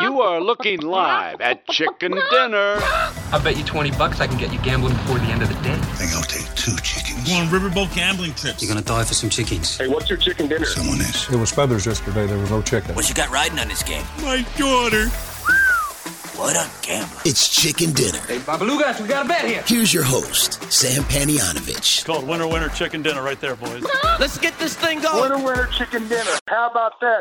You are looking live at Chicken Dinner. I bet you $20 I can get you gambling before the end of the day. I think I'll take 2 chickens. Go on riverboat gambling trips. You're gonna die for some chickens. Hey, what's your chicken dinner? Someone is. It was feathers yesterday. There was no chicken. What you got riding on this game? My daughter. What a gambler. It's Chicken Dinner. Hey, Babalugas, we got a bet here. Here's your host, Sam Panianovich. It's called Winner Chicken Dinner right there, boys. Let's get this thing going. Winner chicken dinner. How about that?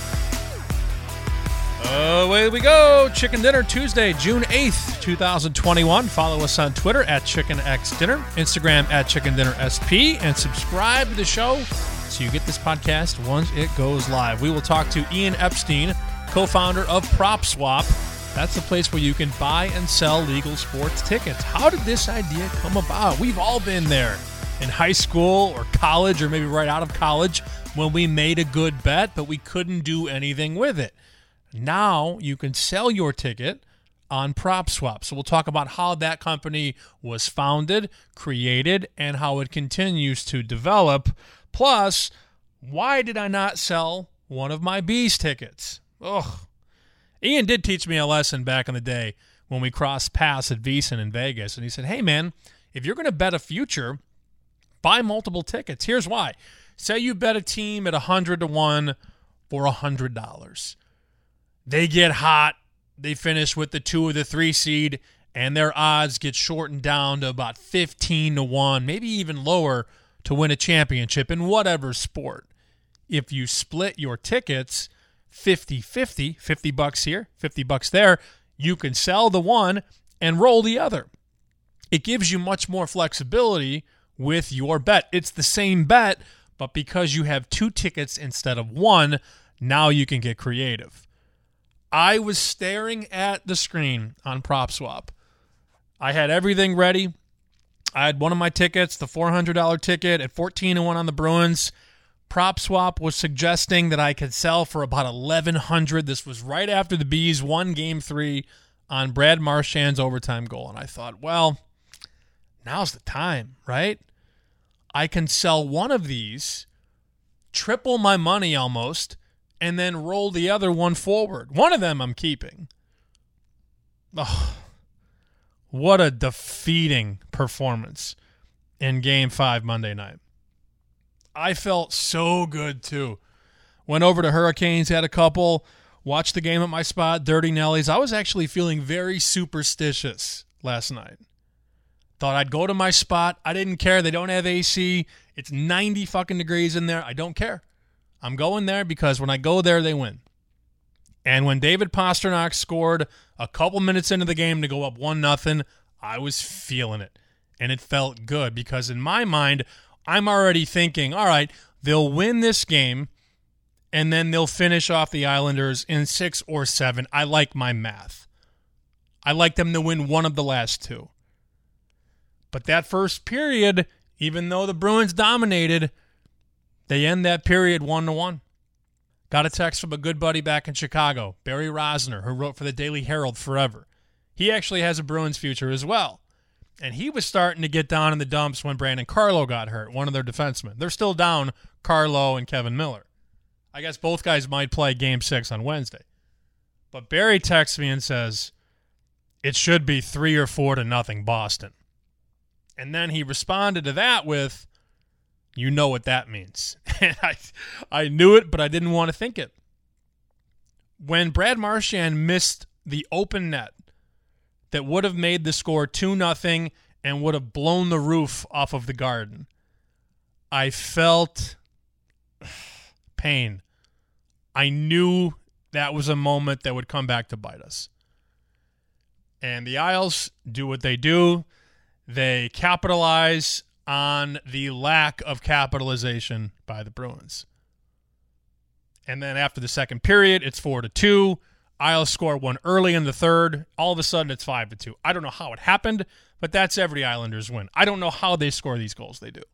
Away we go. Chicken Dinner Tuesday, June 8th, 2021. Follow us on Twitter at ChickenXDinner, Instagram at ChickenDinnerSP, and subscribe to the show so you get this podcast once it goes live. We will talk to Ian Epstein, co-founder of PropSwap. That's the place where you can buy and sell legal sports tickets. How did this idea come about? We've all been there in high school or college or maybe right out of college when we made a good bet, but we couldn't do anything with it. Now you can sell your ticket on PropSwap. So we'll talk about how that company was founded, created, and how it continues to develop. Plus, why did I not sell one of my Bees tickets? Ugh. Ian did teach me a lesson back in the day when we crossed paths at VSiN in Vegas. And he said, hey, man, if you're going to bet a future, buy multiple tickets. Here's why. Say you bet a team at 100-1 for $100. They get hot. They finish with the 2 or the 3 seed, and their odds get shortened down to about 15-1, maybe even lower, to win a championship in whatever sport. If you split your tickets 50-50, $50 here, $50 there, you can sell the one and roll the other. It gives you much more flexibility with your bet. It's the same bet, but because you have 2 tickets instead of 1, now you can get creative. I was staring at the screen on PropSwap. I had everything ready. I had one of my tickets, the $400 ticket at 14-1 on the Bruins. PropSwap was suggesting that I could sell for about $1,100. This was right after the Bees won Game 3 on Brad Marchand's overtime goal. And I thought, well, now's the time, right? I can sell one of these, triple my money almost, and then roll the other one forward. One of them I'm keeping. Oh, what a defeating performance in Game 5 Monday night. I felt so good, too. Went over to Hurricanes, had a couple, watched the game at my spot, Dirty Nellies. I was actually feeling very superstitious last night. Thought I'd go to my spot. I didn't care. They don't have AC. It's 90 fucking degrees in there. I don't care. I'm going there because when I go there, they win. And when David Pastrnak scored a couple minutes into the game to go up 1-0, I was feeling it. And it felt good because in my mind, I'm already thinking, all right, they'll win this game, and then they'll finish off the Islanders in 6 or 7. I like my math. I like them to win one of the last 2. But that first period, even though the Bruins dominated, they end that period 1-1. Got a text from a good buddy back in Chicago, Barry Rosner, who wrote for the Daily Herald forever. He actually has a Bruins future as well. And he was starting to get down in the dumps when Brandon Carlo got hurt, one of their defensemen. They're still down Carlo and Kevin Miller. I guess both guys might play Game 6 on Wednesday. But Barry texts me and says, it should be 3 or 4-0 Boston. And then he responded to that with, you know what that means. And I knew it, but I didn't want to think it. When Brad Marchand missed the open net that would have made the score 2-0 and would have blown the roof off of the Garden, I felt pain. I knew that was a moment that would come back to bite us. And the Isles do what they do. They capitalize on the lack of capitalization by the Bruins. And then after the second period, it's 4-2. Isles score one early in the third. All of a sudden, it's 5-2. I don't know how it happened, but that's every Islanders win. I don't know how they score these goals. They do.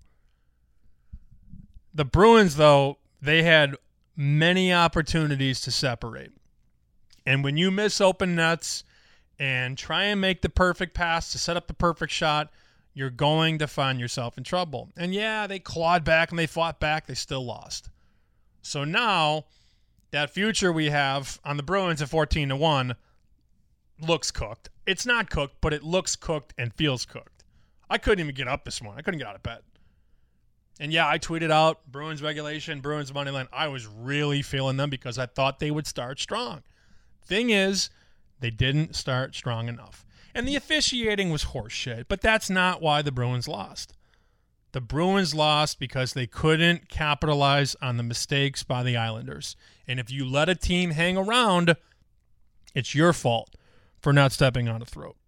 The Bruins, though, they had many opportunities to separate. And when you miss open nets and try and make the perfect pass to set up the perfect shot, you're going to find yourself in trouble. And yeah, they clawed back and they fought back. They still lost. So now that future we have on the Bruins at 14-1 looks cooked. It's not cooked, but it looks cooked and feels cooked. I couldn't even get up this morning. I couldn't get out of bed. And yeah, I tweeted out Bruins regulation, Bruins money line. I was really feeling them because I thought they would start strong. Thing is, they didn't start strong enough. And the officiating was horseshit, but that's not why the Bruins lost. The Bruins lost because they couldn't capitalize on the mistakes by the Islanders. And if you let a team hang around, it's your fault for not stepping on a throat.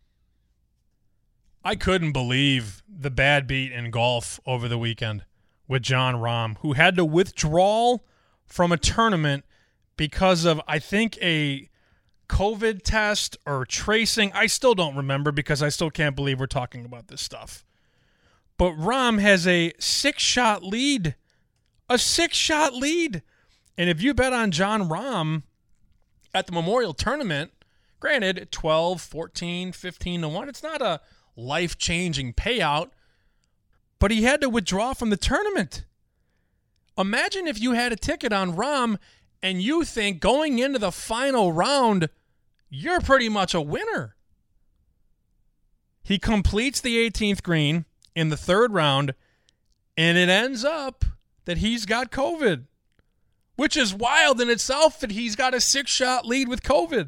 I couldn't believe the bad beat in golf over the weekend with Jon Rahm, who had to withdraw from a tournament because of, I think, a COVID test or tracing. I still don't remember because I still can't believe we're talking about this stuff. But Rahm has a 6-shot lead. A 6-shot lead. And if you bet on Jon Rahm at the Memorial Tournament, granted, 12, 14, 15-1, it's not a life-changing payout, but he had to withdraw from the tournament. Imagine if you had a ticket on Rahm and you think going into the final round, you're pretty much a winner. He completes the 18th green in the third round, and it ends up that he's got COVID, which is wild in itself that he's got a 6-shot lead with COVID.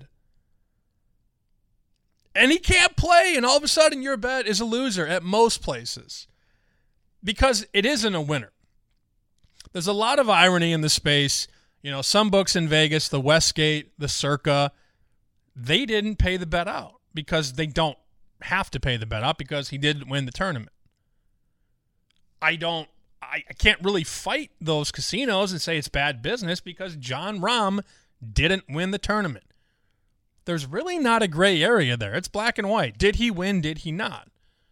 And he can't play, and all of a sudden your bet is a loser at most places because it isn't a winner. There's a lot of irony in the space. You know, some books in Vegas, the Westgate, the Circa, they didn't pay the bet out because they don't have to pay the bet out because he didn't win the tournament. I can't really fight those casinos and say it's bad business because Jon Rahm didn't win the tournament. There's really not a gray area there. It's black and white. Did he win? Did he not?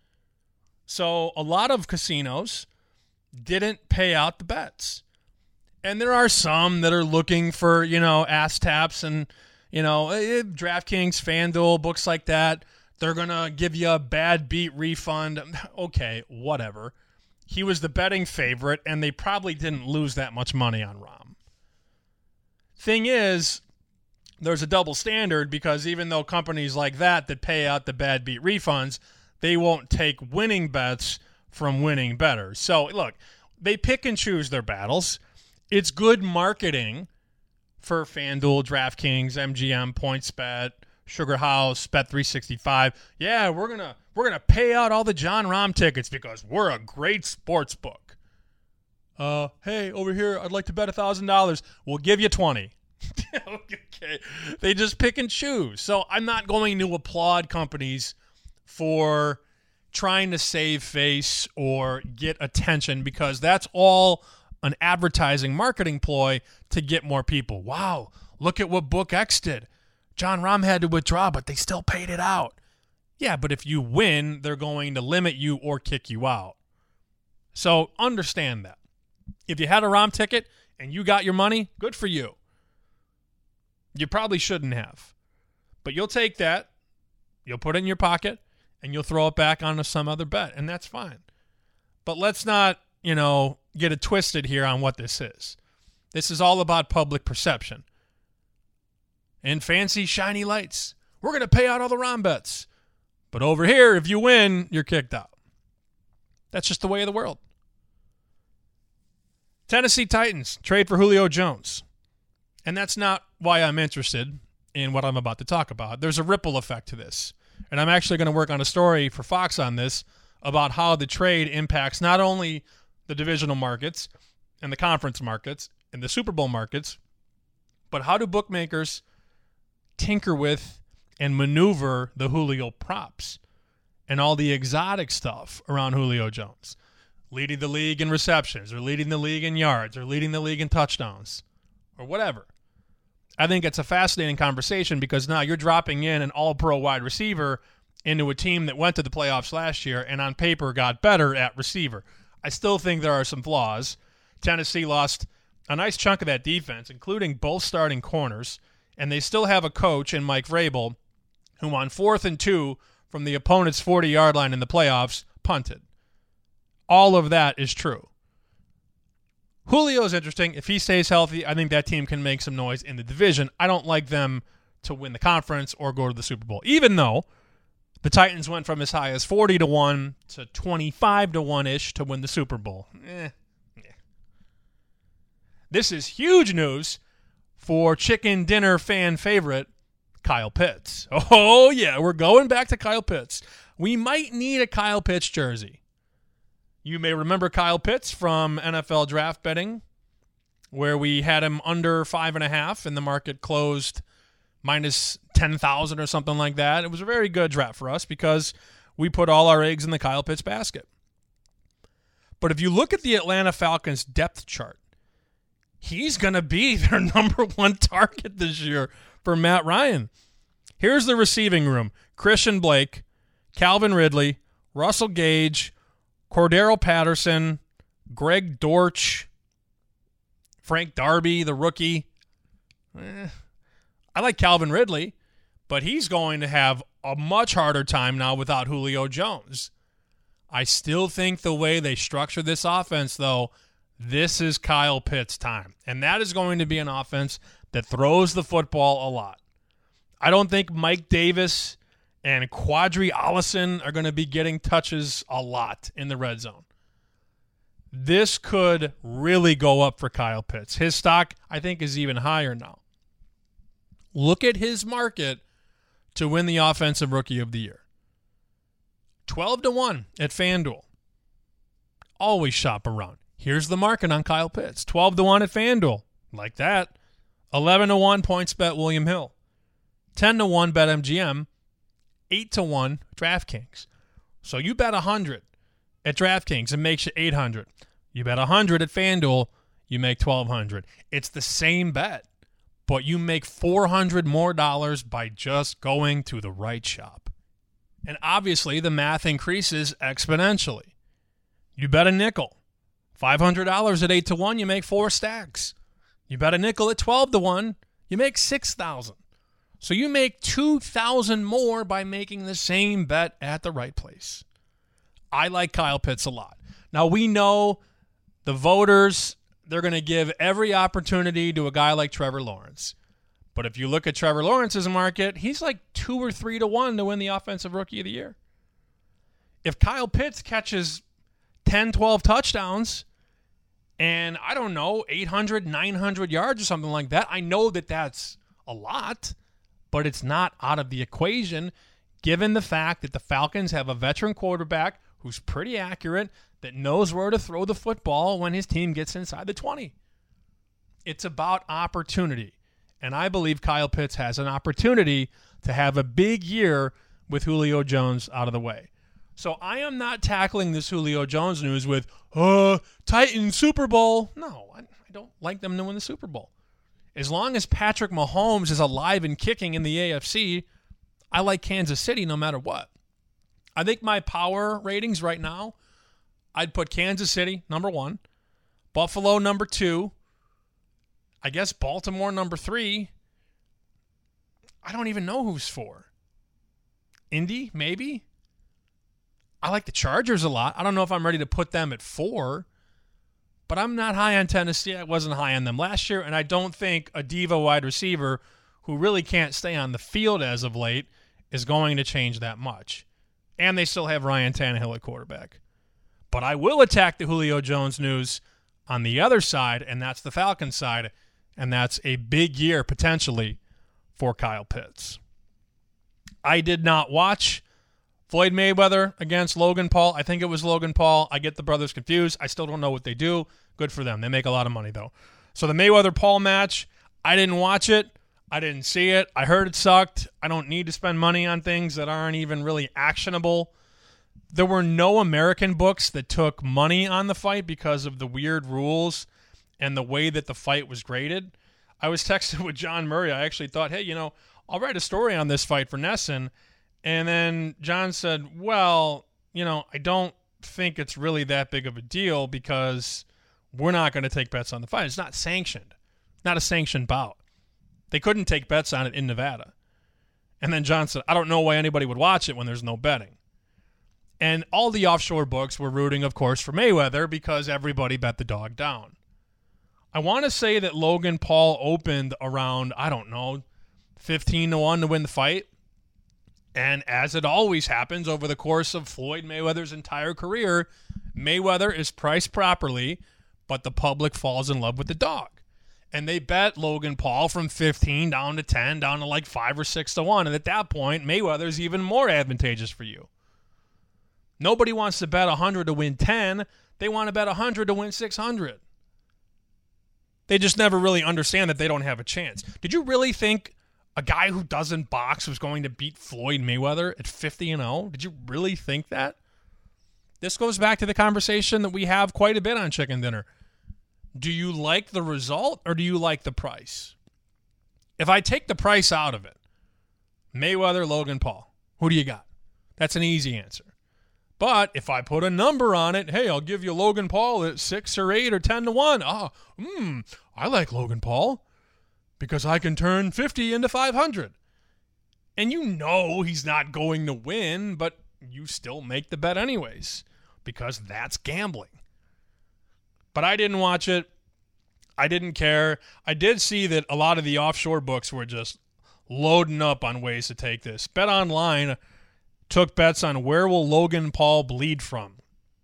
So a lot of casinos didn't pay out the bets. And there are some that are looking for, ass taps and, DraftKings, FanDuel, books like that. They're going to give you a bad beat refund. Okay, whatever. He was the betting favorite, and they probably didn't lose that much money on Rahm. Thing is, there's a double standard because even though companies like that pay out the bad beat refunds, they won't take winning bets from winning bettors. So, look, they pick and choose their battles. It's good marketing for FanDuel, DraftKings, MGM, PointsBet, Sugar House, Bet365. Yeah, we're gonna pay out all the Jon Rahm tickets because we're a great sports book. Hey, over here, I'd like to bet $1,000. We'll give you 20. Okay, they just pick and choose. So I'm not going to applaud companies for trying to save face or get attention because that's all an advertising marketing ploy to get more people. Wow, look at what Book X did. Jon Rahm had to withdraw, but they still paid it out. Yeah, but if you win, they're going to limit you or kick you out. So understand that. If you had a Rahm ticket and you got your money, good for you. You probably shouldn't have. But you'll take that, you'll put it in your pocket, and you'll throw it back onto some other bet, and that's fine. But let's not, get it twisted here on what this is. This is all about public perception. And fancy, shiny lights. We're going to pay out all the Rahm bets. But over here, if you win, you're kicked out. That's just the way of the world. Tennessee Titans trade for Julio Jones. And that's not why I'm interested in what I'm about to talk about. There's a ripple effect to this. And I'm actually going to work on a story for Fox on this about how the trade impacts not only the divisional markets and the conference markets and the Super Bowl markets, but how do bookmakers tinker with and maneuver the Julio props and all the exotic stuff around Julio Jones. Leading the league in receptions or leading the league in yards or leading the league in touchdowns or whatever. I think it's a fascinating conversation because now you're dropping in an all-pro wide receiver into a team that went to the playoffs last year and on paper got better at receiver. I still think there are some flaws. Tennessee lost a nice chunk of that defense, including both starting corners, and they still have a coach in Mike Vrabel who on 4th and 2 from the opponent's 40-yard line in the playoffs punted. All of that is true. Julio's interesting. If he stays healthy, I think that team can make some noise in the division. I don't like them to win the conference or go to the Super Bowl, even though the Titans went from as high as 40-1 to 25-1-ish to win the Super Bowl. This is huge news for Chicken Dinner fan favorite Kyle Pitts. Oh, yeah, we're going back to Kyle Pitts. We might need a Kyle Pitts jersey. You may remember Kyle Pitts from NFL draft betting, where we had him under 5.5 and the market closed minus 10,000 or something like that. It was a very good draft for us because we put all our eggs in the Kyle Pitts basket. But if you look at the Atlanta Falcons depth chart, he's going to be their number one target this year for Matt Ryan. Here's the receiving room. Christian Blake, Calvin Ridley, Russell Gage, Cordero Patterson, Greg Dortch, Frank Darby, the rookie. I like Calvin Ridley, but he's going to have a much harder time now without Julio Jones. I still think the way they structure this offense, though, this is Kyle Pitts' time. And that is going to be an offense that throws the football a lot. I don't think Mike Davis and Quadri Allison are going to be getting touches a lot in the red zone. This could really go up for Kyle Pitts. His stock, I think, is even higher now. Look at his market to win the Offensive Rookie of the Year. 12-1 at FanDuel. Always shop around. Here's the market on Kyle Pitts. 12-1 at FanDuel. Like that. 11-1 PointsBet William Hill. 10-1 BetMGM. 8-1 DraftKings. So you bet 100 at DraftKings, it makes you 800. You bet 100 at FanDuel, you make 1,200. It's the same bet, but you make $400 more by just going to the right shop. And obviously, the math increases exponentially. You bet a nickel, $500 at 8-1, you make 4 stacks. You bet a nickel at 12-1, you make 6,000. So you make 2,000 more by making the same bet at the right place. I like Kyle Pitts a lot. Now, we know the voters, they're going to give every opportunity to a guy like Trevor Lawrence. But if you look at Trevor Lawrence's market, he's like 2 or 3-1 to win the Offensive Rookie of the Year. If Kyle Pitts catches 10, 12 touchdowns and, I don't know, 800, 900 yards or something like that, I know that that's a lot. But it's not out of the equation given the fact that the Falcons have a veteran quarterback who's pretty accurate, that knows where to throw the football when his team gets inside the 20. It's about opportunity. And I believe Kyle Pitts has an opportunity to have a big year with Julio Jones out of the way. So I am not tackling this Julio Jones news with, Titans Super Bowl. No, I don't like them to win the Super Bowl. As long as Patrick Mahomes is alive and kicking in the AFC, I like Kansas City no matter what. I think my power ratings right now, I'd put Kansas City number 1, Buffalo number 2, I guess Baltimore number 3. I don't even know who's 4. Indy, maybe? I like the Chargers a lot. I don't know if I'm ready to put them at 4. But I'm not high on Tennessee. I wasn't high on them last year, and I don't think a diva wide receiver who really can't stay on the field as of late is going to change that much. And they still have Ryan Tannehill at quarterback. But I will attack the Julio Jones news on the other side, and that's the Falcons side, and that's a big year potentially for Kyle Pitts. I did not watch Floyd Mayweather against Logan Paul. I think it was Logan Paul. I get the brothers confused. I still don't know what they do. Good for them. They make a lot of money, though. So the Mayweather-Paul match, I didn't watch it. I didn't see it. I heard it sucked. I don't need to spend money on things that aren't even really actionable. There were no American books that took money on the fight because of the weird rules and the way that the fight was graded. I was texting with John Murray. I actually thought, hey, I'll write a story on this fight for Nesson. And then John said, well, I don't think it's really that big of a deal because we're not going to take bets on the fight. It's not sanctioned. Not a sanctioned bout. They couldn't take bets on it in Nevada. And then John said, I don't know why anybody would watch it when there's no betting. And all the offshore books were rooting, of course, for Mayweather because everybody bet the dog down. I want to say that Logan Paul opened around, 15-1 to win the fight. And as it always happens over the course of Floyd Mayweather's entire career, Mayweather is priced properly, but the public falls in love with the dog. And they bet Logan Paul from 15 down to 10, down to like 5 or 6 to 1. And at that point, Mayweather's even more advantageous for you. Nobody wants to bet 100 to win 10. They want to bet 100 to win 600. They just never really understand that they don't have a chance. Did you really think a guy who doesn't box was going to beat Floyd Mayweather at 50-0? Did you really think that? This goes back to the conversation that we have quite a bit on Chicken Dinner. Do you like the result or do you like the price? If I take the price out of it, Mayweather, Logan Paul, who do you got? That's an easy answer. But if I put a number on it, hey, I'll give you Logan Paul at 6 or 8 or 10-1. I like Logan Paul because I can turn 50 into 500. And you know he's not going to win, but you still make the bet anyways because that's gambling. But I didn't watch it. I didn't care. I did see that a lot of the offshore books were just loading up on ways to take this. BetOnline took bets on where will Logan Paul bleed from.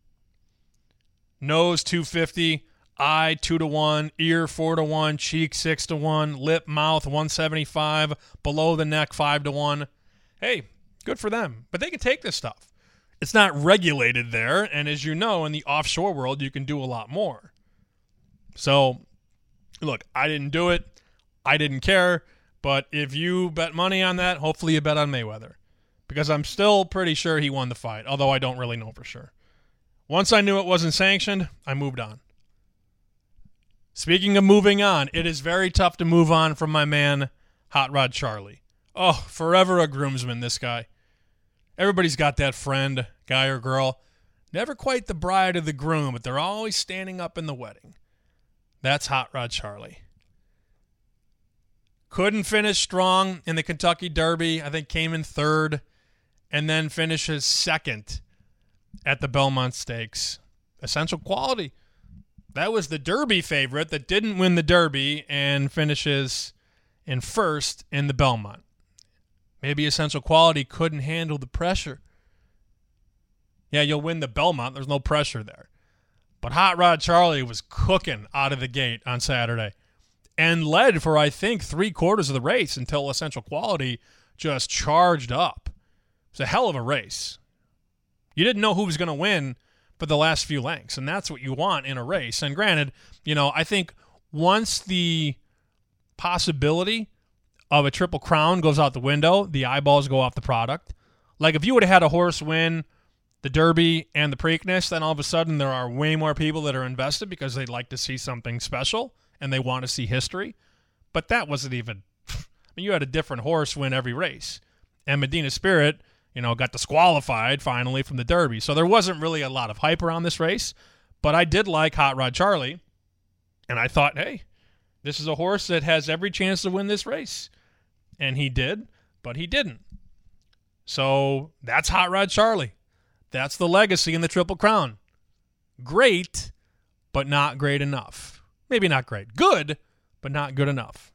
Nose 250, eye 2-1, ear 4-1, cheek 6-1, lip, mouth 175, below the neck 5-1. Hey, good for them. But they can take this stuff. It's not regulated there, and as you know, in the offshore world, you can do a lot more. So, look, I didn't do it. I didn't care. But if you bet money on that, hopefully you bet on Mayweather. Because I'm still pretty sure he won the fight, although I don't really know for sure. Once I knew it wasn't sanctioned, I moved on. Speaking of moving on, it is very tough to move on from my man, Hot Rod Charlie. Oh, forever a groomsman, this guy. Everybody's got that friend, guy or girl. Never quite the bride or the groom, but they're always standing up in the wedding. That's Hot Rod Charlie. Couldn't finish strong in the Kentucky Derby. I think came in third. And then finishes second at the Belmont Stakes. Essential Quality. That was the Derby favorite that didn't win the Derby and finishes in first in the Belmont. Maybe Essential Quality couldn't handle the pressure. Yeah, you'll win the Belmont. There's no pressure there. But Hot Rod Charlie was cooking out of the gate on Saturday and led for, I think, 3/4 of the race until Essential Quality just charged up. It was a hell of a race. You didn't know who was going to win for the last few lengths, and that's what you want in a race. And granted, I think once the possibility of a Triple Crown goes out the window, the eyeballs go off the product. Like if you would have had a horse win the Derby and the Preakness, then all of a sudden there are way more people that are invested because they'd like to see something special and they want to see history. But that wasn't even... you had a different horse win every race. And Medina Spirit, got disqualified finally from the Derby. So there wasn't really a lot of hype around this race. But I did like Hot Rod Charlie. And I thought, hey, this is a horse that has every chance to win this race. And he did, but he didn't. So that's Hot Rod Charlie. That's the legacy in the Triple Crown. Great, but not great enough. Maybe not great. Good, but not good enough.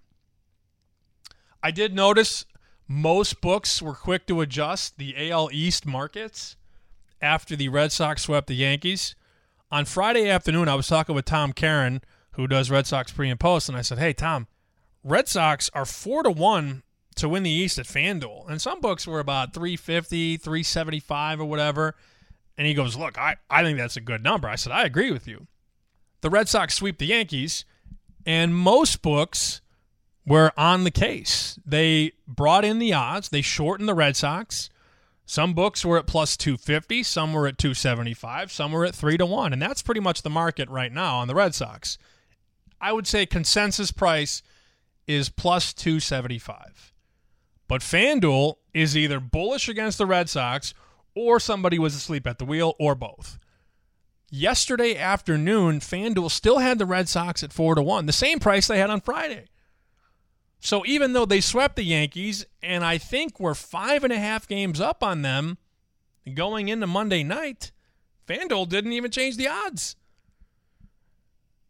I did notice most books were quick to adjust the AL East markets after the Red Sox swept the Yankees. On Friday afternoon, I was talking with Tom Caron, who does Red Sox pre and post, and I said, hey, Tom, Red Sox are 4-1 to win the East at FanDuel. And some books were about 350, 375 or whatever. And he goes, look, I think that's a good number. I said, I agree with you. The Red Sox sweep the Yankees, and most books were on the case. They brought in the odds. They shortened the Red Sox. Some books were at plus 250. Some were at 275. Some were at 3-1. And that's pretty much the market right now on the Red Sox. I would say consensus price is plus 275. But FanDuel is either bullish against the Red Sox or somebody was asleep at the wheel or both. Yesterday afternoon, FanDuel still had the Red Sox at 4-1, the same price they had on Friday. So even though they swept the Yankees, and I think we're 5.5 games up on them going into Monday night, FanDuel didn't even change the odds.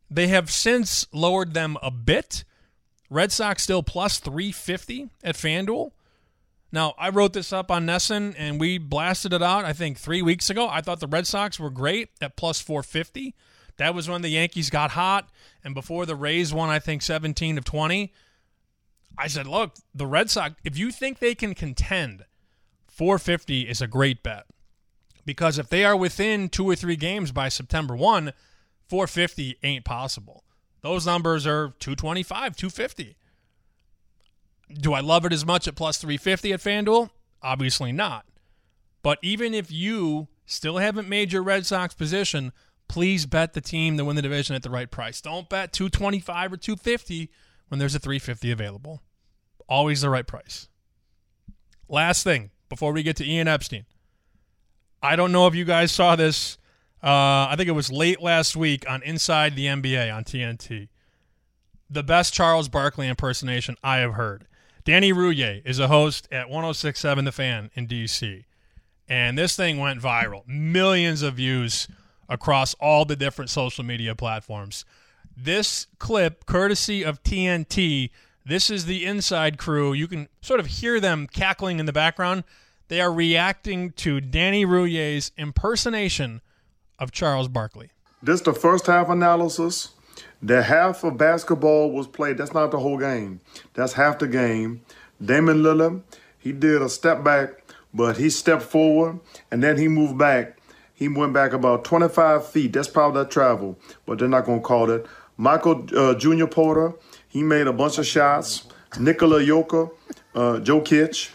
They have since lowered them a bit. Red Sox still plus 350 at FanDuel. Now, I wrote this up on Nesson, and we blasted it out, I think, 3 weeks ago. I thought the Red Sox were great at plus 450. That was when the Yankees got hot, and before the Rays won, I think, 17 of 20. I said, look, the Red Sox, if you think they can contend, 450 is a great bet. Because if they are within 2 or 3 games by September 1, 450 ain't possible. Those numbers are 225, 250. Do I love it as much at plus 350 at FanDuel? Obviously not. But even if you still haven't made your Red Sox position, please bet the team to win the division at the right price. Don't bet 225 or 250 when there's a 350 available. Always the right price. Last thing, before we get to Ian Epstein. I don't know if you guys saw this. I think it was late last week on Inside the NBA on TNT. The best Charles Barkley impersonation I have heard. Danny Rouillet is a host at 106.7 The Fan in D.C., and this thing went viral. Millions of views across all the different social media platforms. This clip, courtesy of TNT, this is the Inside crew. You can sort of hear them cackling in the background. They are reacting to Danny Rouillet's impersonation of Charles Barkley. This is the first half analysis. The half of basketball was played. That's not the whole game. That's half the game. Damian Lillard, he did a step back, but he stepped forward, and then he moved back. He went back about 25 feet. That's probably that travel, but they're not going to call it. Michael Junior Porter, he made a bunch of shots. Nikola Jokic,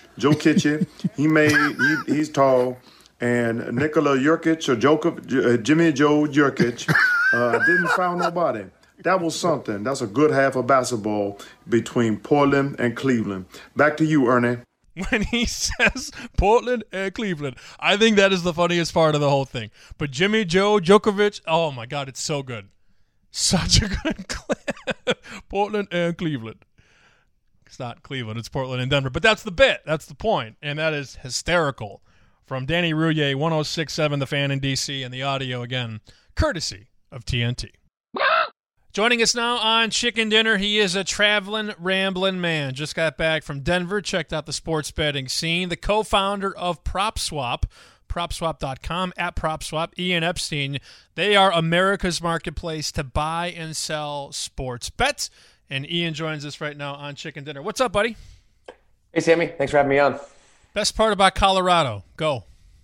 he's tall. And Nikola Jokic Jimmy Joe Jokic didn't foul nobody. That was something. That's a good half of basketball between Portland and Cleveland. Back to you, Ernie. When he says Portland and Cleveland, I think that is the funniest part of the whole thing. But Jimmy Joe Djokovic, oh my God, it's so good. Such a good clip. Portland and Cleveland. It's not Cleveland, it's Portland and Denver. But that's the bit. That's the point. And that is hysterical. From Danny Rouillet, 106.7 The Fan in D.C., and the audio, again, courtesy of TNT. Joining us now on Chicken Dinner, he is a traveling, rambling man. Just got back from Denver, checked out the sports betting scene. The co-founder of PropSwap, PropSwap.com, at PropSwap, Ian Epstein. They are America's marketplace to buy and sell sports bets. And Ian joins us right now on Chicken Dinner. What's up, buddy? Hey, Sammy. Thanks for having me on. Best part about Colorado? Go.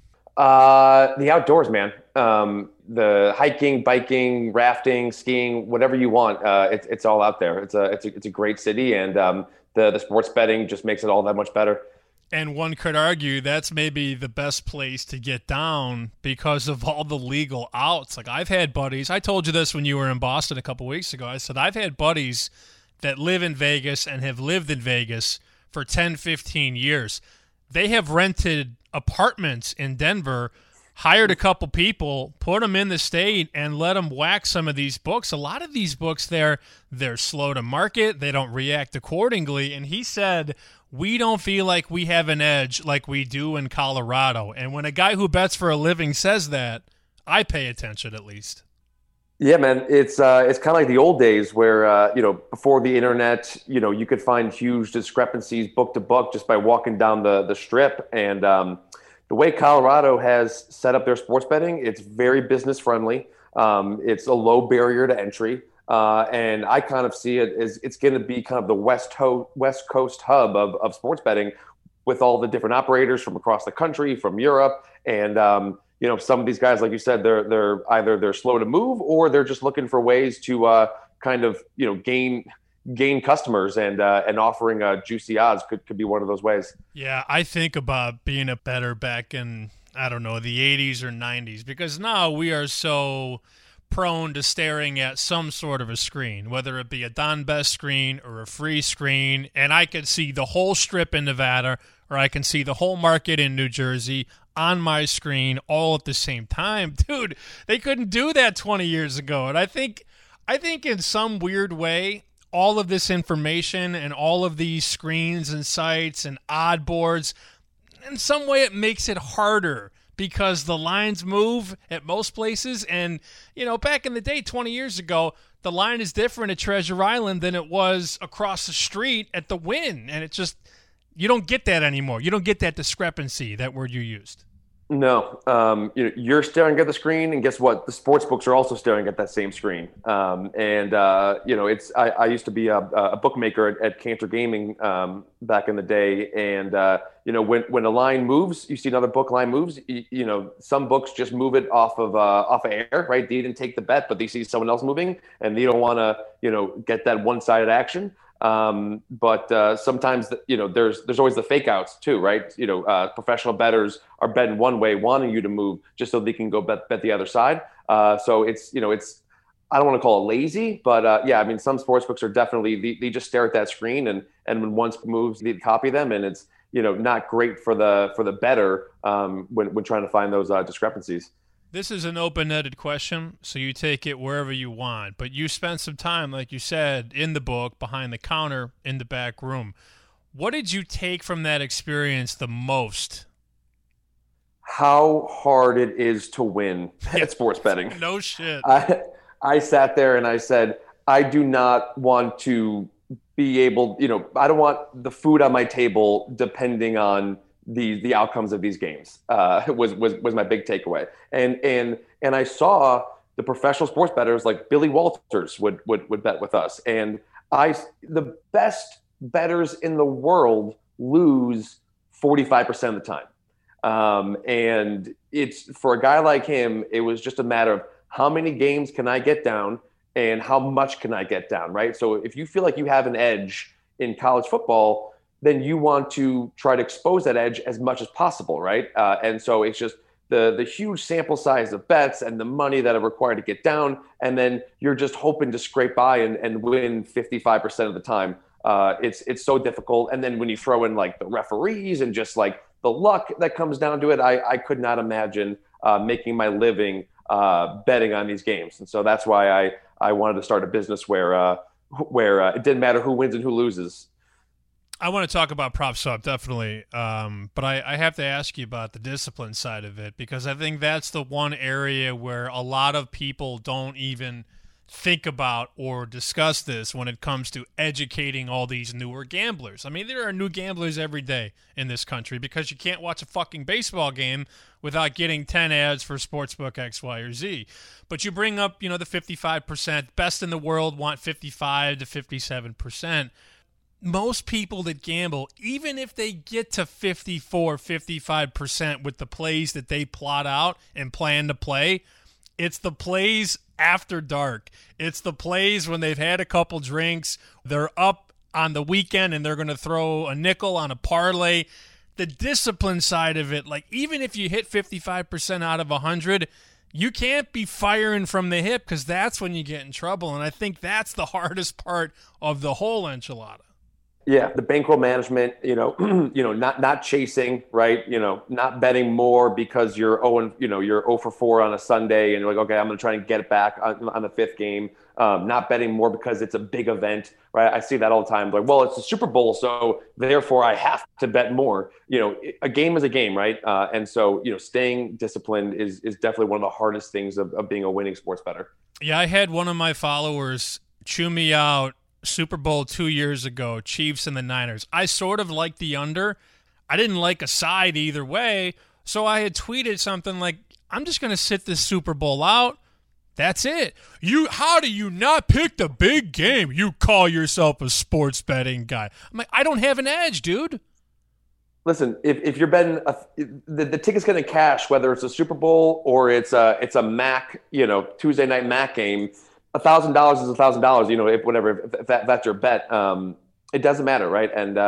The outdoors, man. The hiking, biking, rafting, skiing, whatever you want. It's all out there. It's a great city, and the sports betting just makes it all that much better. And one could argue that's maybe the best place to get down because of all the legal outs. Like, I've had buddies. I told you this when you were in Boston a couple weeks ago. I said I've had buddies that live in Vegas and have lived in Vegas for 10, 15 years. They have rented apartments in Denver, hired a couple people, put them in the state, and let them whack some of these books. A lot of these books, they're slow to market. They don't react accordingly. And he said, we don't feel like we have an edge like we do in Colorado. And when a guy who bets for a living says that, I pay attention at least. Yeah, man, it's kind of like the old days where before the internet, you could find huge discrepancies book to book just by walking down the strip. And the way Colorado has set up their sports betting, it's very business friendly. It's a low barrier to entry, and I kind of see it as it's going to be kind of the West Coast hub of sports betting, with all the different operators from across the country, from Europe, and some of these guys, like you said, they're either slow to move or they're just looking for ways to gain customers, and offering juicy odds could be one of those ways. Yeah, I think about being a bettor back in, I don't know, the 80s or 90s, because now we are so prone to staring at some sort of a screen, whether it be a Don Best screen or a free screen, and I could see the whole strip in Nevada, or I can see the whole market in New Jersey on my screen all at the same time. Dude, they couldn't do that 20 years ago. And I think in some weird way, all of this information and all of these screens and sites and odd boards, in some way it makes it harder because the lines move at most places. And, back in the day, 20 years ago, the line is different at Treasure Island than it was across the street at the Wynn. And it's just, you don't get that anymore. You don't get that discrepancy, that word you used. No, you're staring at the screen, and guess what? The sports books are also staring at that same screen. I used to be a bookmaker at Cantor Gaming back in the day, and when a line moves, you see another book line moves. Some books just move it off of air, right? They didn't take the bet, but they see someone else moving, and they don't want to get that one-sided action. But sometimes there's always the fake outs too, right? Professional bettors are betting one way, wanting you to move just so they can go bet the other side. So it's I don't want to call it lazy, but some sports books are definitely they just stare at that screen, and when one moves, they copy them, and it's not great for the bettor when trying to find those discrepancies. This is an open-ended question, so you take it wherever you want. But you spent some time, like you said, in the book, behind the counter, in the back room. What did you take from that experience the most? How hard it is to win at sports betting. No shit. I sat there and I said, I do not want to be able, I don't want the food on my table depending on the outcomes of these games. Was my big takeaway. And I saw the professional sports bettors like Billy Walters would bet with us. And the best bettors in the world lose 45% of the time. And it's for a guy like him, it was just a matter of how many games can I get down and how much can I get down, right? So if you feel like you have an edge in college football, then you want to try to expose that edge as much as possible, right? And so it's just the huge sample size of bets and the money that are required to get down, and then you're just hoping to scrape by and win 55% of the time. It's so difficult. And then when you throw in like the referees and just like the luck that comes down to it, I could not imagine making my living betting on these games. And so that's why I wanted to start a business where it didn't matter who wins and who loses. I want to talk about PropSwap, definitely, but I have to ask you about the discipline side of it, because I think that's the one area where a lot of people don't even think about or discuss this when it comes to educating all these newer gamblers. I mean, there are new gamblers every day in this country because you can't watch a fucking baseball game without getting 10 ads for Sportsbook X, Y, or Z. But you bring up, the 55%, best in the world want 55 to 57%. Most people that gamble, even if they get to 54, 55% with the plays that they plot out and plan to play, it's the plays after dark. It's the plays when they've had a couple drinks, they're up on the weekend and they're going to throw a nickel on a parlay. The discipline side of it, like even if you hit 55% out of 100, you can't be firing from the hip because that's when you get in trouble. And I think that's the hardest part of the whole enchilada. Yeah, the bankroll management, not chasing, right? Not betting more because you're 0 for 4 on a Sunday and you're like, okay, I'm going to try and get it back on the fifth game. Not betting more because it's a big event, right? I see that all the time. Like, well, it's the Super Bowl, so therefore I have to bet more. A game is a game, right? And so, staying disciplined is definitely one of the hardest things of being a winning sports bettor. Yeah, I had one of my followers chew me out Super Bowl 2 years ago, Chiefs and the Niners. I sort of liked the under. I didn't like a side either way, so I had tweeted something like, I'm just going to sit this Super Bowl out. That's it. How do you not pick the big game? You call yourself a sports betting guy. I'm like, I don't have an edge, dude. Listen, if you're betting, the ticket's going to cash, whether it's a Super Bowl or it's a MAC, Tuesday night MAC game. $1,000 is $1,000, if that's your bet, it doesn't matter, right? And,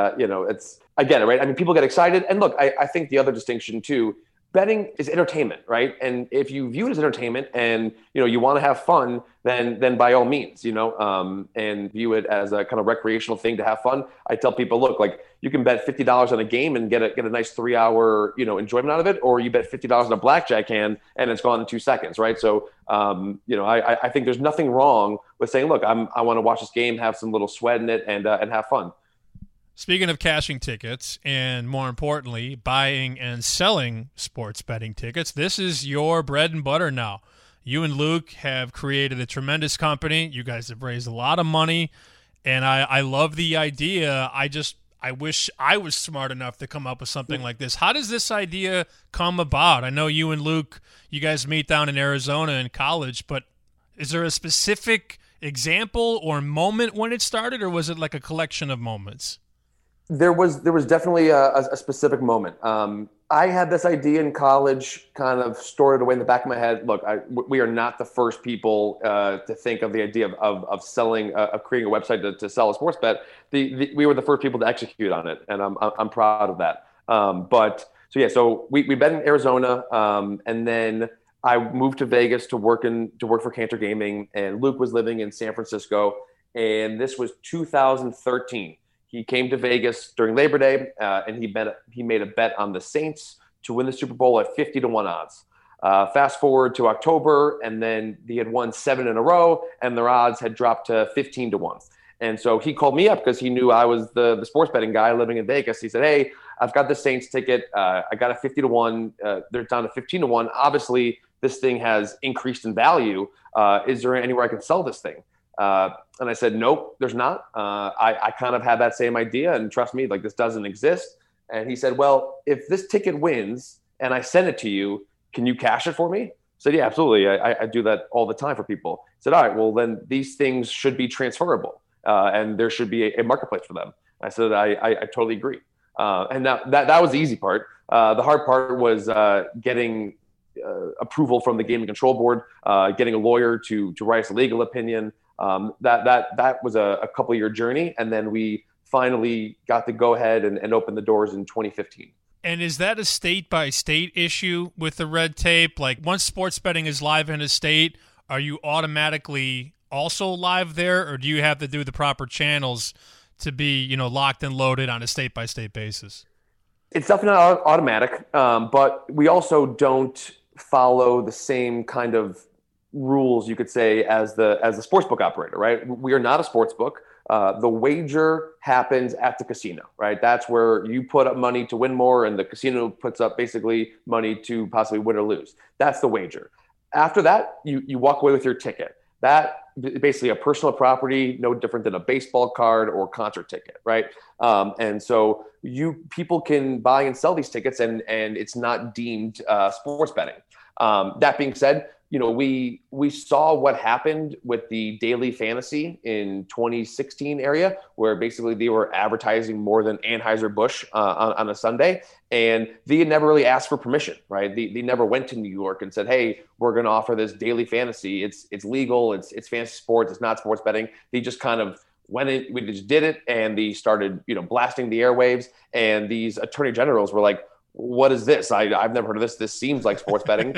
I get it, right? I mean, people get excited. And look, I think the other distinction too, betting is entertainment, right? And if you view it as entertainment and, you want to have fun, then by all means, and view it as a kind of recreational thing to have fun. I tell people, look, like you can bet $50 on a game and get a nice 3-hour, enjoyment out of it, or you bet $50 on a blackjack hand and it's gone in 2 seconds, right? So, I think there's nothing wrong with saying, look, I want to watch this game, have some little sweat in it and have fun. Speaking of cashing tickets and, more importantly, buying and selling sports betting tickets, this is your bread and butter now. You and Luke have created a tremendous company. You guys have raised a lot of money, and I love the idea. I wish I was smart enough to come up with something like this. How does this idea come about? I know you and Luke, you guys meet down in Arizona in college, but is there a specific example or moment when it started, or was it like a collection of moments? There was definitely a specific moment. I had this idea in college, kind of stored away in the back of my head. Look, we are not the first people to think of the idea of selling, of creating a website to sell a sports bet. We were the first people to execute on it, and I'm proud of that. So we bet in Arizona, and then I moved to Vegas to work for Cantor Gaming, and Luke was living in San Francisco, and this was 2013. He came to Vegas during Labor Day, and he made a bet on the Saints to win the Super Bowl at 50-1 odds. Fast forward to October, and then he had won 7 in a row, and their odds had dropped to 15-1. And so he called me up because he knew I was the sports betting guy living in Vegas. He said, "Hey, I've got the Saints ticket. I got a 50-1. They're down to 15-1. Obviously, this thing has increased in value. Is there anywhere I can sell this thing?" And I said, "Nope, there's not." I kind of had that same idea, and trust me, like, this doesn't exist. And he said, "Well, if this ticket wins and I send it to you, can you cash it for me?" I said, "Yeah, absolutely. I do that all the time for people." He said, "All right, well, then these things should be transferable, and there should be a marketplace for them." I said, I totally agree. And that was the easy part. The hard part was getting approval from the Gaming Control Board, getting a lawyer to write us a legal opinion. That was a couple year journey, and then we finally got to go ahead and open the doors in 2015. And is that a state-by-state issue with the red tape? Like, once sports betting is live in a state, are you automatically also live there, or do you have to do the proper channels to be, locked and loaded on a state-by-state basis? It's definitely not automatic, but we also don't follow the same kind of rules, you could say, as the sportsbook operator, right? We are not a sportsbook. The wager happens at the casino, right? That's where you put up money to win more, and the casino puts up basically money to possibly win or lose. That's the wager. After that, you walk away with your ticket. That basically a personal property, no different than a baseball card or concert ticket, right? And so people can buy and sell these tickets, and it's not deemed sports betting. That being said, we saw what happened with the daily fantasy in 2016 area, where basically they were advertising more than Anheuser-Busch on a Sunday, and they had never really asked for permission, right? They never went to New York and said, "Hey, we're going to offer this daily fantasy. It's legal. It's fantasy sports. It's not sports betting." They just kind of we just did it, and they started blasting the airwaves, and these attorney generals were like, "What is this? I've never heard of this. This seems like sports betting."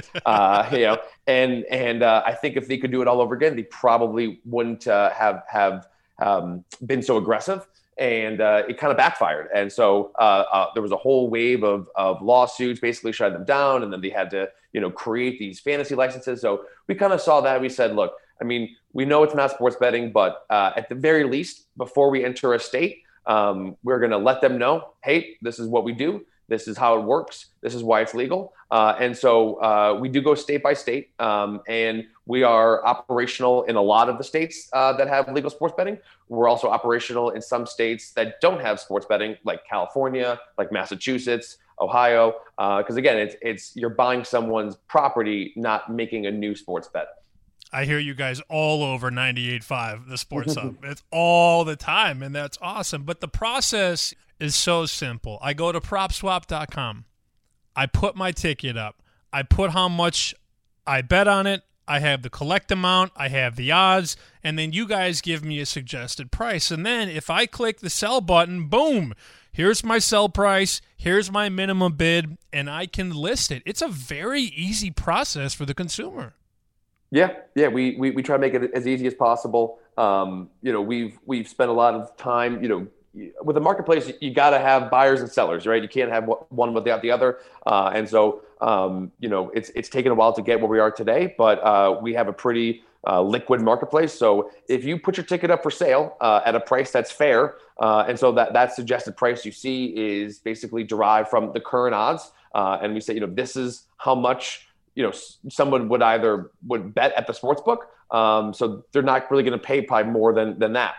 And I think if they could do it all over again, they probably wouldn't have been so aggressive, and it kind of backfired. And so there was a whole wave of lawsuits basically shutting them down, and then they had to create these fantasy licenses. So we kind of saw that. We said, look, I mean, we know it's not sports betting, but at the very least, before we enter a state, we're going to let them know, hey, this is what we do. This is how it works. This is why it's legal. And so we do go state by state, and we are operational in a lot of the states that have legal sports betting. We're also operational in some states that don't have sports betting, like California, like Massachusetts, Ohio. Because again, it's you're buying someone's property, not making a new sports bet. I hear you guys all over 98.5, the Sports Hub. It's all the time, and that's awesome. But the process is so simple. I go to PropSwap.com. I put my ticket up. I put how much I bet on it. I have the collect amount. I have the odds. And then you guys give me a suggested price. And then if I click the sell button, boom, here's my sell price. Here's my minimum bid, and I can list it. It's a very easy process for the consumer. Yeah. We try to make it as easy as possible. We've spent a lot of time, with the marketplace, you got to have buyers and sellers, right? You can't have one without the other. And so, it's taken a while to get where we are today, but we have a pretty liquid marketplace. So if you put your ticket up for sale at a price that's fair, and so that suggested price you see is basically derived from the current odds, and we say, this is how much someone would bet at the sports book. So they're not really going to pay probably more than that.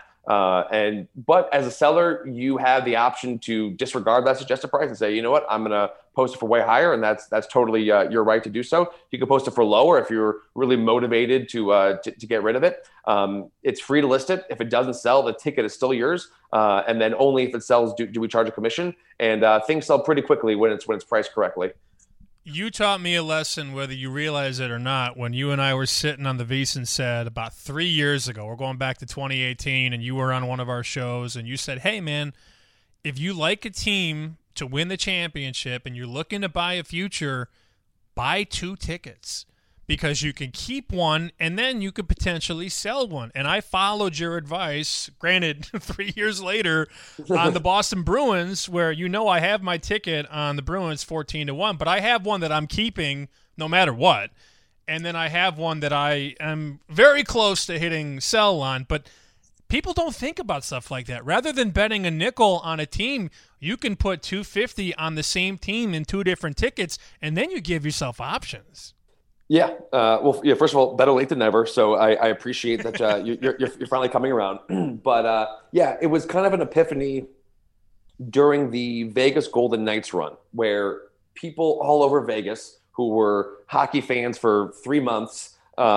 But as a seller, you have the option to disregard that suggested price and say, you know what, I'm going to post it for way higher. And that's totally your right to do so. You can post it for lower if you're really motivated to get rid of it. It's free to list it. If it doesn't sell, the ticket is still yours. And then only if it sells, do we charge a commission, and things sell pretty quickly when it's priced correctly. You taught me a lesson, whether you realize it or not, when you and I were sitting on the VSiN set about 3 years ago. We're going back to 2018, and you were on one of our shows, and you said, hey, man, if you like a team to win the championship and you're looking to buy a future, buy 2 tickets, because you can keep one and then you could potentially sell one. And I followed your advice, granted 3 years later, on the Boston Bruins, where I have my ticket on the Bruins 14-1, but I have one that I'm keeping no matter what. And then I have one that I am very close to hitting sell on, but people don't think about stuff like that. Rather than betting a nickel on a team, you can put $250 on the same team in 2 different tickets, and then you give yourself options. Yeah. First of all, better late than never. So I appreciate that you're finally coming around. But it was kind of an epiphany during the Vegas Golden Knights run, where people all over Vegas who were hockey fans for 3 months,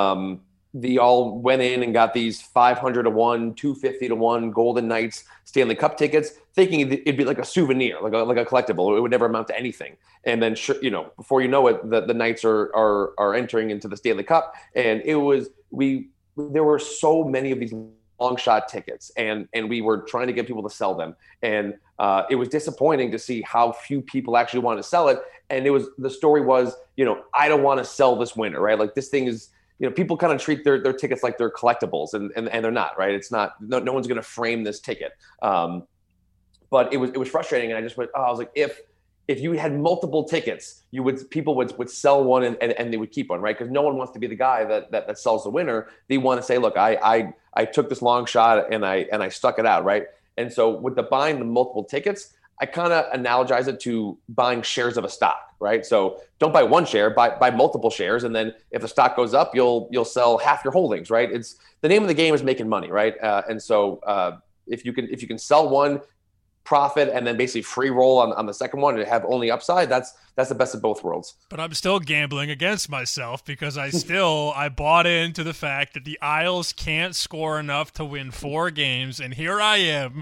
they all went in and got these 500-1, 250-1 Golden Knights Stanley Cup tickets, thinking it'd be like a souvenir, like a collectible. It would never amount to anything. And then, before you know it, the Knights are entering into the Stanley Cup, and there were so many of these long shot tickets, and we were trying to get people to sell them, and it was disappointing to see how few people actually wanted to sell it. And the story was, I don't want to sell this winner, right? Like, this thing is. People kind of treat their tickets like they're collectibles, and they're not, right? It's not. No one's going to frame this ticket. But it was frustrating, and I just went. I was like, if you had multiple tickets, people would sell one and they would keep one, right? Because no one wants to be the guy that sells the winner. They want to say, look, I took this long shot and I stuck it out, right? And so with buying the multiple tickets, I kind of analogize it to buying shares of a stock, right? So don't buy one share, buy multiple shares, and then if the stock goes up, you'll sell half your holdings, right? It's the name of the game is making money, right? And so if you can sell one, profit, and then basically free roll on the second one and have only upside, that's the best of both worlds. But I'm still gambling against myself, because I bought into the fact that the Isles can't score enough to win 4 games, and here I am.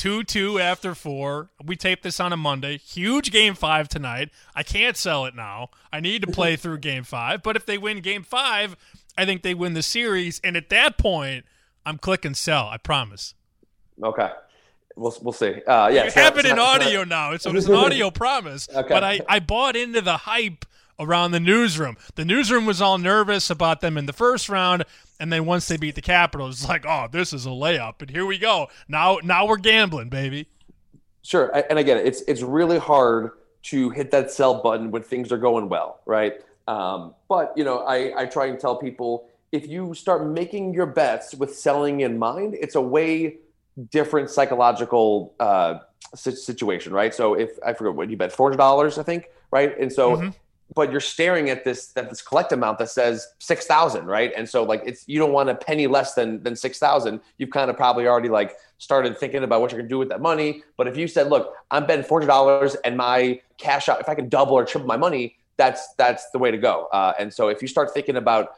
2-2 after 4. We tape this on a Monday. Huge Game 5 tonight. I can't sell it now. I need to play through Game 5. But if they win Game 5, I think they win the series. And at that point, I'm clicking sell. I promise. Okay. We'll see. You have it in audio now. It's an audio promise. Okay. But I bought into the hype around the newsroom. The newsroom was all nervous about them in the first round. And then once they beat the Capitals, it's like, oh, this is a layup. And here we go. Now we're gambling, baby. Sure. And again, it's really hard to hit that sell button when things are going well, right? But, I try and tell people, if you start making your bets with selling in mind, it's a way different psychological situation, right? So if I forget what you bet, $400, I think, right? And so but you're staring at this collect amount that says 6,000, right? And so you don't want a penny less than 6,000. You've kind of probably already started thinking about what you're gonna do with that money. But if you said, look, I'm betting $400 and my cash out, if I can double or triple my money, that's the way to go. And so if you start thinking about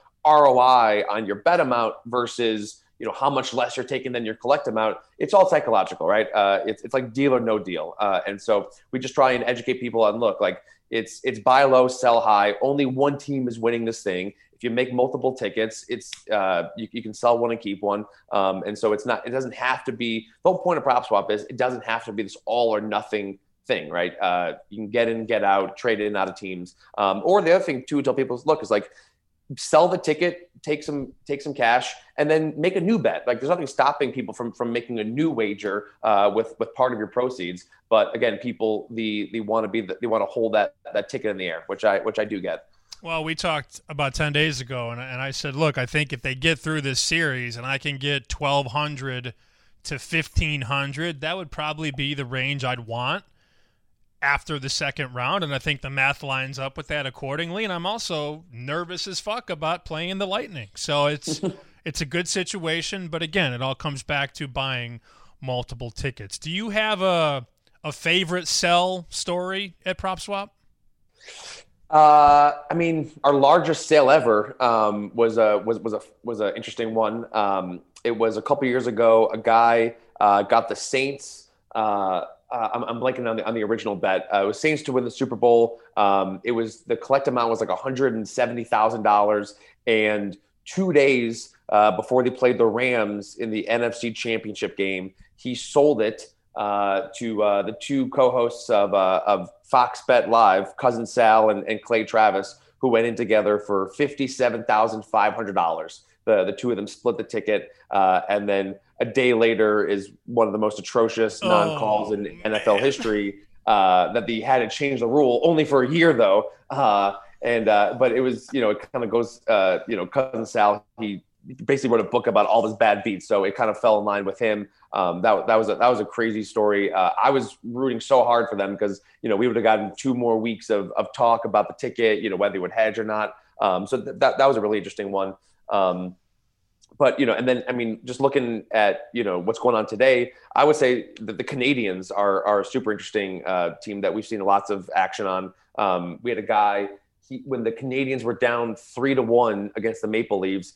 ROI on your bet amount versus how much less you're taking than your collect amount, it's all psychological, right? It's like deal or no deal. And so we just try and educate people on, look, it's buy low, sell high. Only one team is winning this thing. If you make multiple tickets, it's you can sell one and keep one. And so it doesn't have to be, the whole point of prop swap is it doesn't have to be this all or nothing thing, right? You can get in, get out, trade in and out of teams. Or the other thing too, tell people, look, is sell the ticket, take some cash, and then make a new bet. There's nothing stopping people from making a new wager with part of your proceeds. But again, people they want to hold that ticket in the air, which I do get. Well, we talked about 10 days ago, and I said, look, I think if they get through this series and I can get 1,200 to 1,500, that would probably be the range I'd want after the second round, and I think the math lines up with that accordingly. And I'm also nervous as fuck about playing the Lightning. So it's a good situation, but again, it all comes back to buying multiple tickets. Do you have a favorite sell story at PropSwap? I mean, our largest sale ever was an interesting one. It was a couple years ago. A guy got the Saints. I'm blanking on the original bet. It was Saints to win the Super Bowl. It was the collect amount was like $170,000, and 2 days before they played the Rams in the NFC Championship game, he sold it to the two co-hosts of Fox Bet Live, Cousin Sal and Clay Travis, who went in together for $57,500. The two of them split the ticket, and then a day later is one of the most atrocious non-calls in NFL history that they had to change the rule, only for a year though. But it was, it kind of goes, Cousin Sal, he basically wrote a book about all his bad beats, so it kind of fell in line with him. That was a crazy story. I was rooting so hard for them because we would have gotten 2 more weeks of talk about the ticket, whether they would hedge or not. So that was a really interesting one. But and then I mean, just looking at what's going on today, I would say that the Canadians are a super interesting team that we've seen lots of action on. We had a guy when the Canadians were down 3-1 against the Maple Leafs.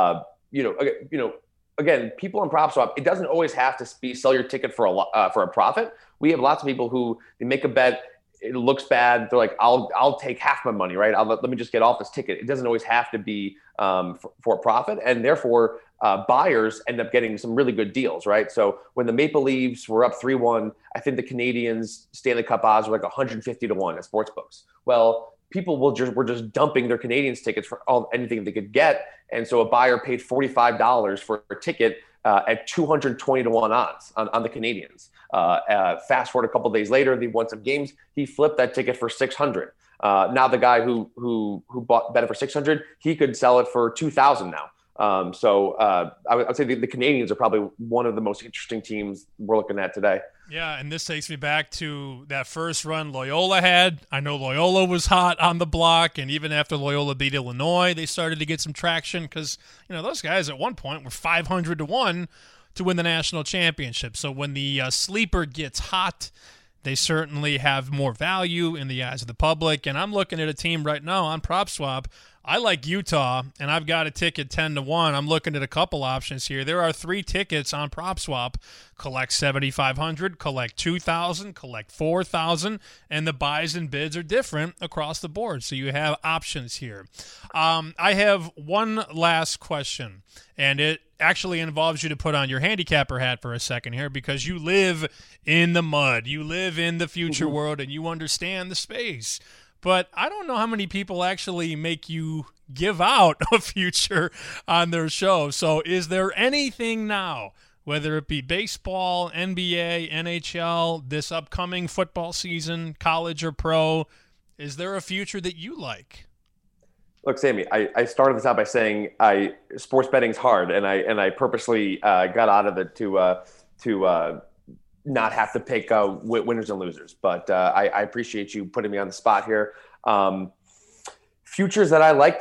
Again, people on PropSwap, it doesn't always have to be sell your ticket for a profit. We have lots of people who they make a bet. It looks bad. They're like, I'll take half my money, right? Let me just get off this ticket. It doesn't always have to be for profit, and therefore buyers end up getting some really good deals, right? So when the Maple Leafs were up 3-1, I think the Canadians Stanley Cup odds were like 150-1 at sportsbooks. Well, people were just dumping their Canadians tickets for anything they could get, and so a buyer paid $45 for a ticket at 220-1 odds on the Canadians. Fast forward a couple days later, they won some games. He flipped that ticket for $600. Now the guy who bet it for $600, he could sell it for $2,000 now. So I would say the Canadians are probably one of the most interesting teams we're looking at today. Yeah, and this takes me back to that first run Loyola had. I know Loyola was hot on the block, and even after Loyola beat Illinois, they started to get some traction because those guys at one point were 500-1 to win the national championship. So when the sleeper gets hot, they certainly have more value in the eyes of the public. And I'm looking at a team right now on PropSwap. I like Utah, and I've got a ticket 10-1. I'm looking at a couple options here. There are 3 tickets on PropSwap. Collect 7,500, collect 2,000, collect 4,000, and the buys and bids are different across the board. So you have options here. I have one last question, and it actually involves you to put on your handicapper hat for a second here because you live in the mud. You live in the future world, and you understand the space. But I don't know how many people actually make you give out a future on their show. So is there anything now, whether it be baseball, NBA, NHL, this upcoming football season, college or pro, is there a future that you like? Look, Sammy, I started this out by saying sports betting's hard, and I purposely got out of it to not have to pick winners and losers. But I appreciate you putting me on the spot here. Futures that I like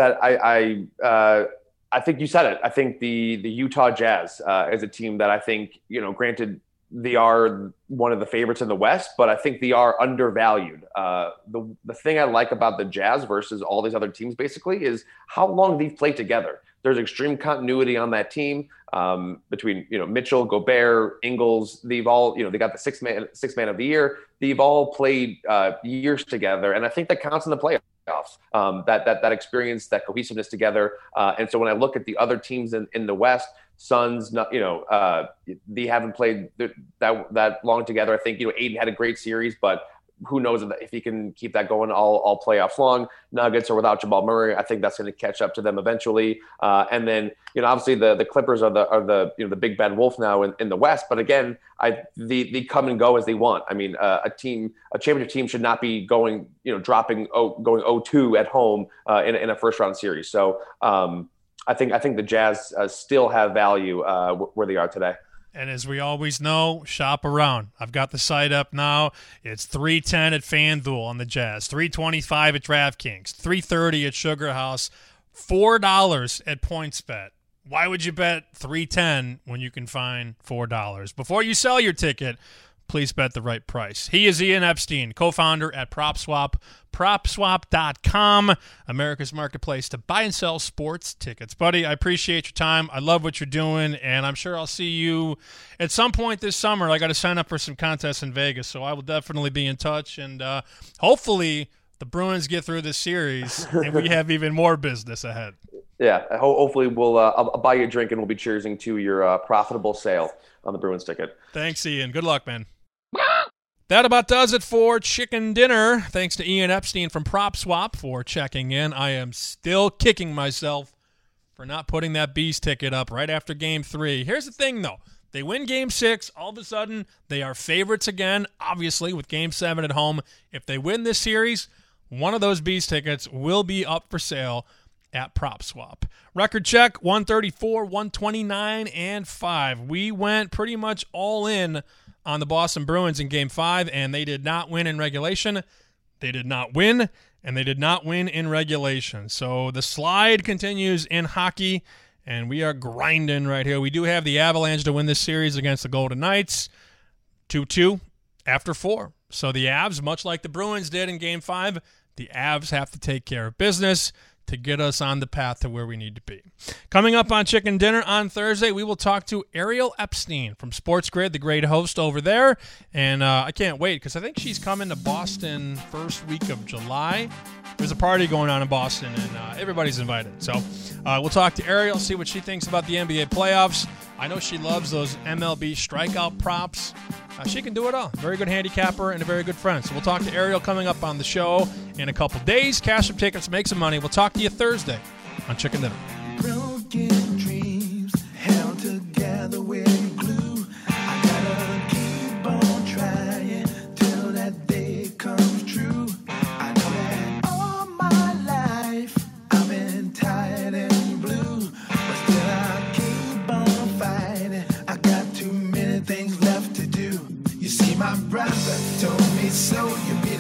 I think you said it. I think the Utah Jazz is a team that I think, granted they are one of the favorites in the West, but I think they are undervalued. The thing I like about the Jazz versus all these other teams basically is how long they've played together. There's extreme continuity on that team between Mitchell, Gobert, Ingles. They've all they got the six man of the year. They've all played years together, and I think that counts in the playoffs. That experience, that cohesiveness together. And so when I look at the other teams in the West, Suns, they haven't played that long together. I think Aiden had a great series, but who knows if he can keep that going all playoffs long. Nuggets are without Jamal Murray. I think that's going to catch up to them eventually. And then, obviously the Clippers are the big bad wolf now in the West. But again, they come and go as they want. I mean, a championship team should not be going 0-2 at home in a first round series. So I think the Jazz still have value where they are today. And as we always know, shop around. I've got the site up now. It's $3.10 at FanDuel on the Jazz, $3.25 at DraftKings, $3.30 at Sugar House, $4 at PointsBet. Why would you bet $3.10 when you can find $4? Before you sell your ticket, please bet the right price. He is Ian Epstein, co-founder at PropSwap, PropSwap.com, America's marketplace to buy and sell sports tickets. Buddy, I appreciate your time. I love what you're doing, and I'm sure I'll see you at some point this summer. I got to sign up for some contests in Vegas, so I will definitely be in touch, and hopefully the Bruins get through this series and we have even more business ahead. Yeah, hopefully I'll buy you a drink and we'll be cheersing to your profitable sale on the Bruins ticket. Thanks, Ian. Good luck, man. That about does it for Chicken Dinner. Thanks to Ian Epstein from PropSwap for checking in. I am still kicking myself for not putting that Bees ticket up right after Game 3. Here's the thing, though. They win Game 6. All of a sudden, they are favorites again, obviously, with Game 7 at home. If they win this series, one of those Bees tickets will be up for sale at PropSwap. Record check, 134, 129, and 5. We went pretty much all in on the Boston Bruins in Game 5, and they did not win in regulation. They did not win, and they did not win in regulation. So the slide continues in hockey, and we are grinding right here. We do have the Avalanche to win this series against the Golden Knights, 2-2 after 4. So the Avs, much like the Bruins did in Game 5, the Avs have to take care of business to get us on the path to where we need to be. Coming up on Chicken Dinner on Thursday, we will talk to Ariel Epstein from Sports Grid, the great host over there. And I can't wait because I think she's coming to Boston first week of July. There's a party going on in Boston, and everybody's invited. So we'll talk to Ariel, see what she thinks about the NBA playoffs. I know she loves those MLB strikeout props. She can do it all. Very good handicapper and a very good friend. So we'll talk to Ariel coming up on the show in a couple days. Cash some tickets, make some money. We'll talk to you Thursday on Chicken Dinner. Broken dreams held together with glue. I gotta keep on trying till that day comes true. I know that all my life I've been tired and blue, but still I keep on fighting. I got too many things left to do. You see, my brother told me so. You